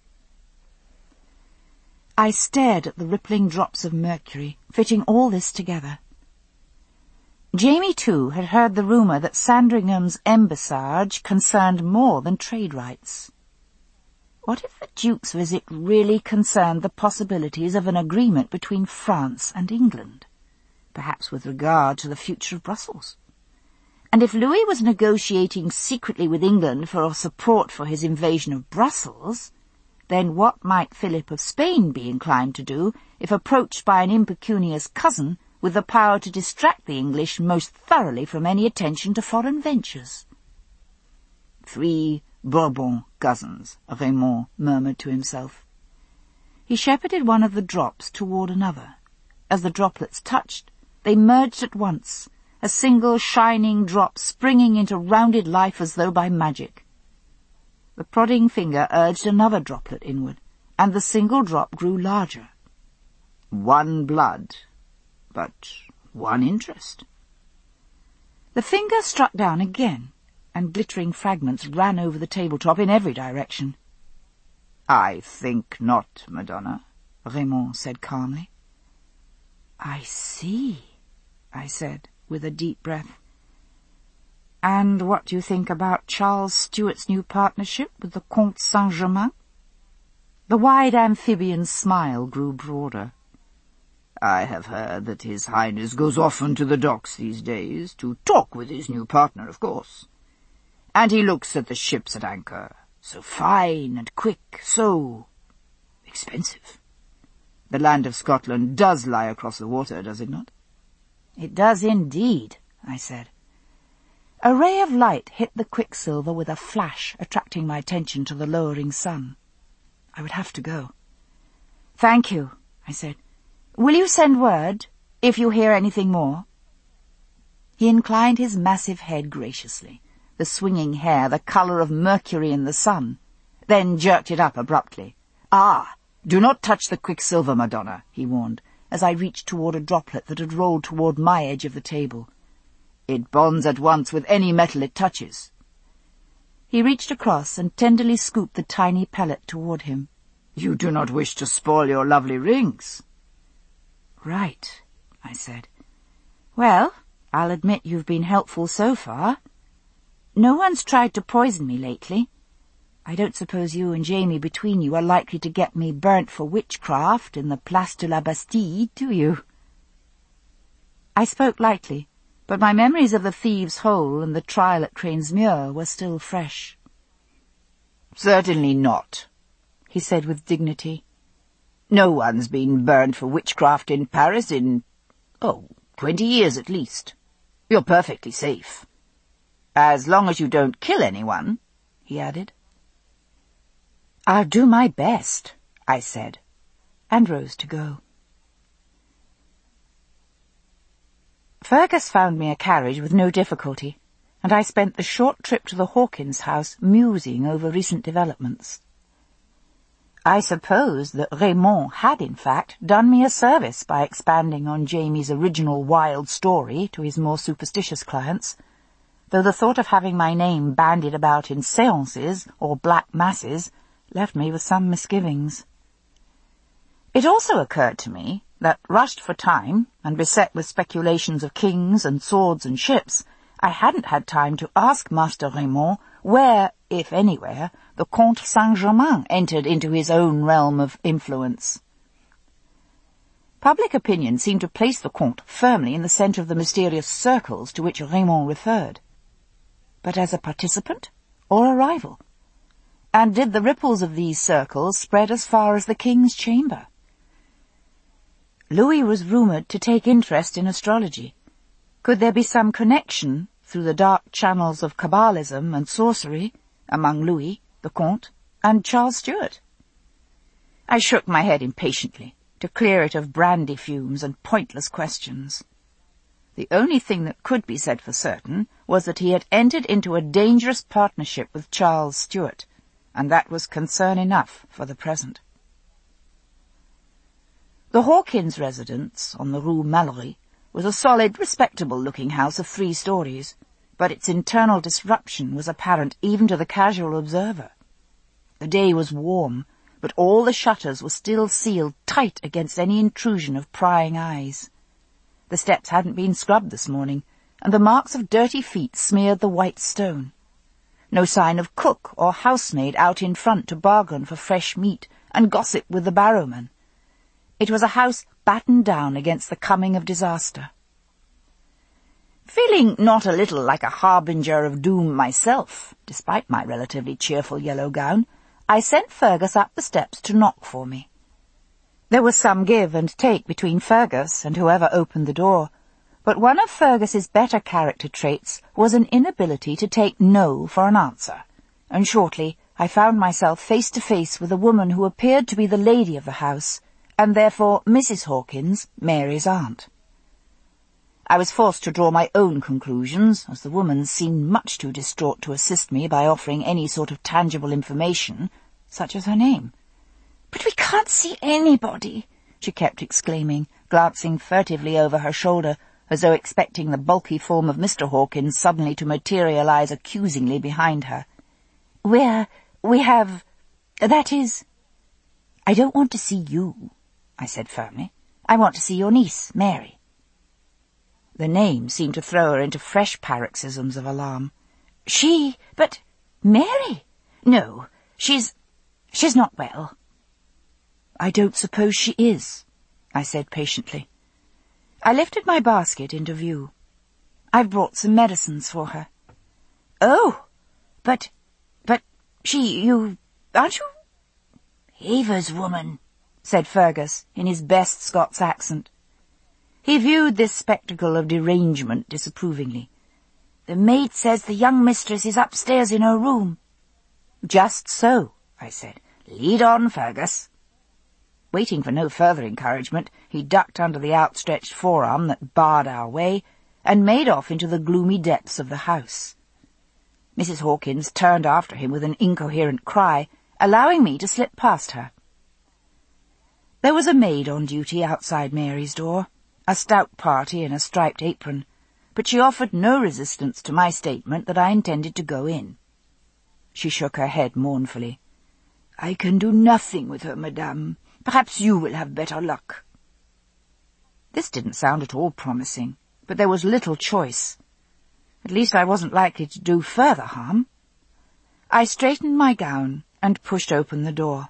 S1: I stared at the rippling drops of mercury, fitting all this together. Jamie, too, had heard the rumour that Sandringham's embassage concerned more than trade rights. What if the Duke's visit really concerned the possibilities of an agreement between France and England, perhaps with regard to the future of Brussels? And if Louis was negotiating secretly with England for support for his invasion of Brussels, then what might Philip of Spain be inclined to do if approached by an impecunious cousin with the power to distract the English most thoroughly from any attention to foreign ventures?
S2: 3 Bourbon cousins, Raymond murmured to himself.
S1: He shepherded one of the drops toward another. As the droplets touched, they merged at once, a single shining drop springing into rounded life as though by magic. The prodding finger urged another droplet inward, and the single drop grew larger.
S2: One blood, but one interest.
S1: The finger struck down again, and glittering fragments ran over the tabletop in every direction.
S2: "I think not, Madonna," Raymond said calmly.
S1: "I see," I said, with a deep breath. "And what do you think about Charles Stuart's new partnership with the Comte Saint-Germain?" The wide amphibian smile grew broader.
S2: "I have heard that His Highness goes often to the docks these days, to talk with his new partner, of course. And he looks at the ships at anchor, so fine and quick, so expensive. The land of Scotland does lie across the water, does it not?"
S1: "It does indeed," I said. A ray of light hit the quicksilver with a flash, attracting my attention to the lowering sun. I would have to go. "Thank you," I said. "Will you send word, if you hear anything more?" He inclined his massive head graciously, the swinging hair the colour of mercury in the sun, then jerked it up abruptly.
S2: "Ah, do not touch the quicksilver, Madonna," he warned,
S1: as I reached toward a droplet that had rolled toward my edge of the table.
S2: "It bonds at once with any metal it touches."
S1: He reached across and tenderly scooped the tiny pellet toward him.
S2: "You do not wish to spoil your lovely rings."
S1: "Right," I said. "Well, I'll admit you've been helpful so far. No one's tried to poison me lately. I don't suppose you and Jamie between you are likely to get me burnt for witchcraft in the Place de la Bastille, do you?" I spoke lightly, but my memories of the thieves' hole and the trial at Cranesmuir were still fresh.
S2: "Certainly not," he said with dignity. "No one's been burned for witchcraft in Paris in, 20 years at least. You're perfectly safe. As long as you don't kill anyone," he added.
S1: "I'll do my best," I said, and rose to go. Fergus found me a carriage with no difficulty, and I spent the short trip to the Hawkins house musing over recent developments. I suppose that Raymond had, in fact, done me a service by expanding on Jamie's original wild story to his more superstitious clients, though the thought of having my name bandied about in séances or black masses left me with some misgivings. It also occurred to me that, rushed for time and beset with speculations of kings and swords and ships, I hadn't had time to ask Master Raymond where, if anywhere, the Comte Saint-Germain entered into his own realm of influence. Public opinion seemed to place the Comte firmly in the centre of the mysterious circles to which Raymond referred. But as a participant or a rival? And did the ripples of these circles spread as far as the king's chamber? Louis was rumoured to take interest in astrology. Could there be some connection, through the dark channels of Kabbalism and sorcery, among Louis, the Comte, and Charles Stuart? I shook my head impatiently, to clear it of brandy fumes and pointless questions. The only thing that could be said for certain was that he had entered into a dangerous partnership with Charles Stuart, and that was concern enough for the present. The Hawkins residence on the Rue Mallory was a solid, respectable-looking house of 3 stories, but its internal disruption was apparent even to the casual observer. The day was warm, but all the shutters were still sealed tight against any intrusion of prying eyes. The steps hadn't been scrubbed this morning, and the marks of dirty feet smeared the white stone. No sign of cook or housemaid out in front to bargain for fresh meat and gossip with the barrowman. It was a house battened down against the coming of disaster. Feeling not a little like a harbinger of doom myself, despite my relatively cheerful yellow gown, I sent Fergus up the steps to knock for me. There was some give and take between Fergus and whoever opened the door, but one of Fergus's better character traits was an inability to take no for an answer, and shortly I found myself face to face with a woman who appeared to be the lady of the house, and therefore Mrs. Hawkins, Mary's aunt. I was forced to draw my own conclusions, as the woman seemed much too distraught to assist me by offering any sort of tangible information, such as her name. "But we can't see anybody," she kept exclaiming, glancing furtively over her shoulder, as though expecting the bulky form of Mr. Hawkins suddenly to materialize accusingly behind her. That is—" "I don't want to see you," I said firmly. "I want to see your niece, Mary." The name seemed to throw her into fresh paroxysms of alarm. But Mary? No, she's not well." "I don't suppose she is," I said patiently. I lifted my basket into view. "I've brought some medicines for her." "Oh, but aren't you—" "Ava's woman," said Fergus in his best Scots accent. He viewed this spectacle of derangement disapprovingly. "The maid says the young mistress is upstairs in her room." "Just so," I said. "Lead on, Fergus." Waiting for no further encouragement, he ducked under the outstretched forearm that barred our way, and made off into the gloomy depths of the house. Mrs. Hawkins turned after him with an incoherent cry, allowing me to slip past her. There was a maid on duty outside Mary's door, a stout party in a striped apron, but she offered no resistance to my statement that I intended to go in. She shook her head mournfully. "I can do nothing with her, madame. Perhaps you will have better luck." This didn't sound at all promising, but there was little choice. At least I wasn't likely to do further harm. I straightened my gown and pushed open the door.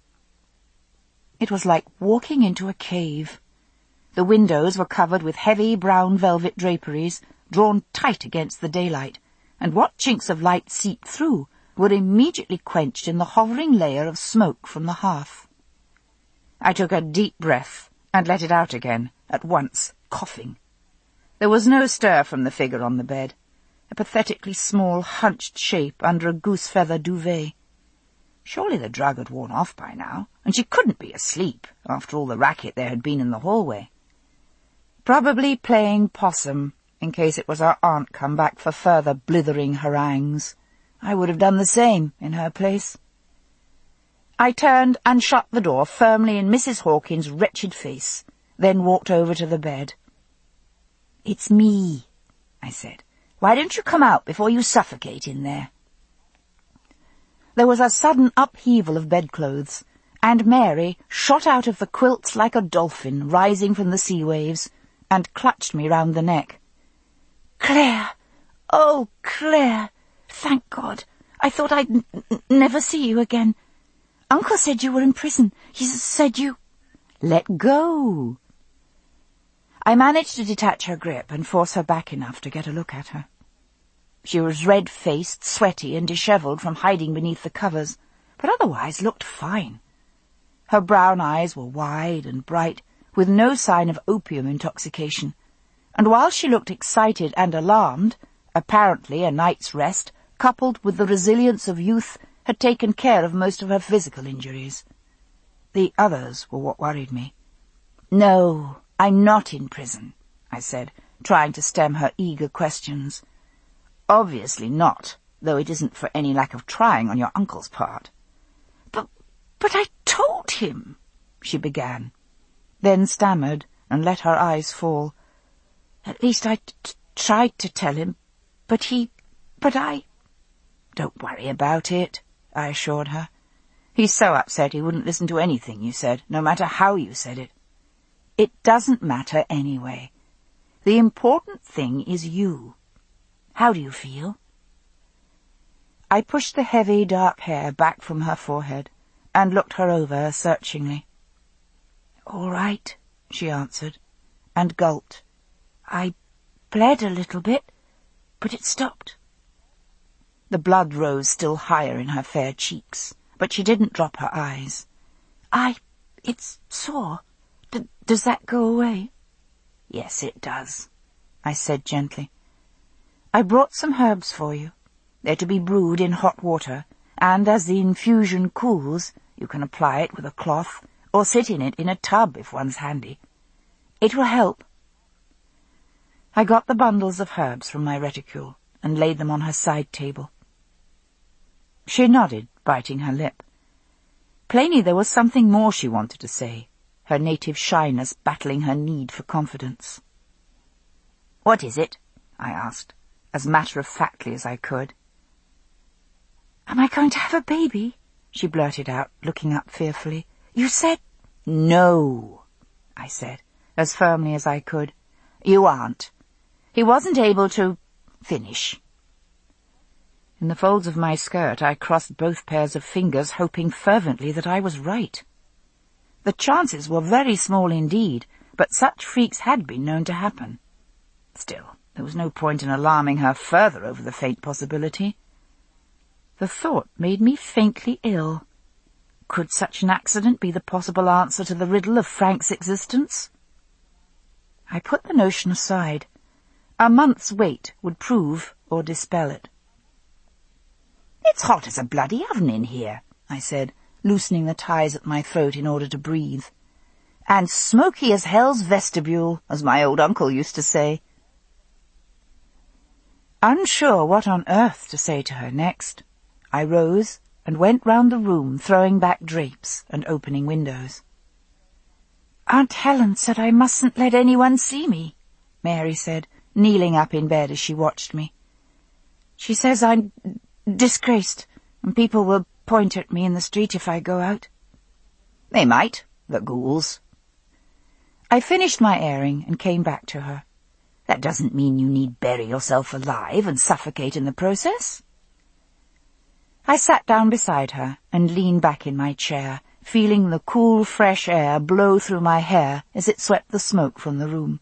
S1: It was like walking into a cave. The windows were covered with heavy brown velvet draperies, drawn tight against the daylight, and what chinks of light seeped through were immediately quenched in the hovering layer of smoke from the hearth. I took a deep breath and let it out again, at once, coughing. There was no stir from the figure on the bed, a pathetically small, hunched shape under a goose-feather duvet. Surely the drug had worn off by now, and she couldn't be asleep, after all the racket there had been in the hallway. Probably playing possum, in case it was her aunt come back for further blithering harangues. I would have done the same in her place. I turned and shut the door firmly in Mrs. Hawkins' wretched face, then walked over to the bed. "It's me," I said. "Why don't you come out before you suffocate in there?" There was a sudden upheaval of bedclothes, and Mary shot out of the quilts like a dolphin rising from the sea waves, and clutched me round the neck. "Claire! Oh, Claire! Thank God! I thought I'd never see you again. Uncle said you were in prison. He said you—" "Let go!" I managed to detach her grip and force her back enough to get a look at her. She was red-faced, sweaty, and dishevelled from hiding beneath the covers, but otherwise looked fine. Her brown eyes were wide and bright, with no sign of opium intoxication, and while she looked excited and alarmed, apparently a night's rest, coupled with the resilience of youth, had taken care of most of her physical injuries. The others were what worried me. "No, I'm not in prison," I said, trying to stem her eager questions. "Obviously not, though it isn't for any lack of trying on your uncle's part." But I told him," she began, then stammered and let her eyes fall. "At least I tried to tell him, but I—" "Don't worry about it," I assured her. "He's so upset he wouldn't listen to anything you said, no matter how you said it. It doesn't matter anyway. The important thing is you. How do you feel?" I pushed the heavy, dark hair back from her forehead and looked her over searchingly. "All right," she answered, and gulped. "I bled a little bit, but it stopped." The blood rose still higher in her fair cheeks, but she didn't drop her eyes. It's sore. Does that go away?" "Yes, it does," I said gently. "I brought some herbs for you. They're to be brewed in hot water, and as the infusion cools, you can apply it with a cloth, or sit in it in a tub if one's handy. It will help." I got the bundles of herbs from my reticule and laid them on her side table. She nodded, biting her lip. Plainly there was something more she wanted to say, her native shyness battling her need for confidence. "What is it?" I asked, as matter-of-factly as I could. "Am I going to have a baby?" she blurted out, looking up fearfully. "You said—" "No," I said, as firmly as I could. "You aren't. He wasn't able to finish." In the folds of my skirt I crossed both pairs of fingers, hoping fervently that I was right. The chances were very small indeed, but such freaks had been known to happen. Still, there was no point in alarming her further over the faint possibility. The thought made me faintly ill. Could such an accident be the possible answer to the riddle of Frank's existence? I put the notion aside. A month's wait would prove or dispel it. "It's hot as a bloody oven in here," I said, loosening the ties at my throat in order to breathe. "And smoky as hell's vestibule, as my old uncle used to say." Unsure what on earth to say to her next, I rose and went round the room, throwing back drapes and opening windows. "Aunt Helen said I mustn't let anyone see me," Mary said, kneeling up in bed as she watched me. "She says I'm disgraced, and people will point at me in the street if I go out." "They might, the ghouls." I finished my airing and came back to her. "That doesn't mean you need bury yourself alive and suffocate in the process." I sat down beside her and leaned back in my chair, feeling the cool, fresh air blow through my hair as it swept the smoke from the room.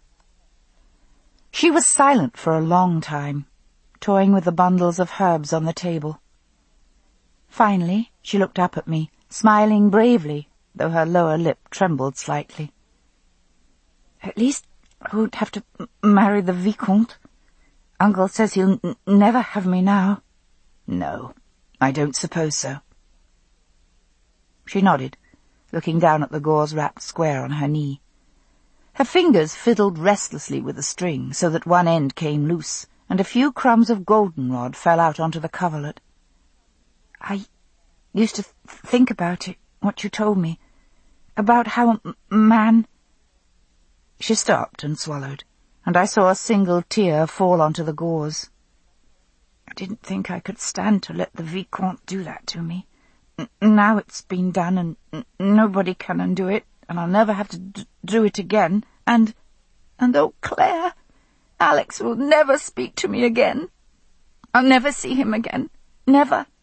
S1: She was silent for a long time, toying with the bundles of herbs on the table. Finally, she looked up at me, smiling bravely, though her lower lip trembled slightly. "At least I won't have to marry the Vicomte. Uncle says he'll never have me now." "No, I don't suppose so." She nodded, looking down at the gauze-wrapped square on her knee. Her fingers fiddled restlessly with the string, so that one end came loose, and a few crumbs of goldenrod fell out onto the coverlet. "I used to think about it, what you told me, about how a man—" She stopped and swallowed, and I saw a single tear fall onto the gauze. didn't think I could stand to let the Vicomte do that to me. Now it's been done, and nobody can undo it, and I'll never have to do it again. And oh, Claire, Alex will never speak to me again. I'll never see him again. Never.